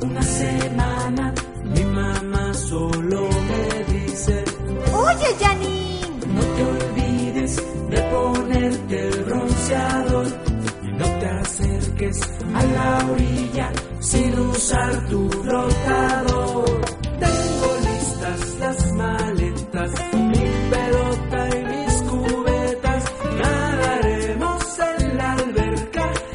una semana mi mamá solo me dice: Oye, Janine, no te olvides de ponerte el bronceador y no te acerques a la orilla sin usar tu bloqueador.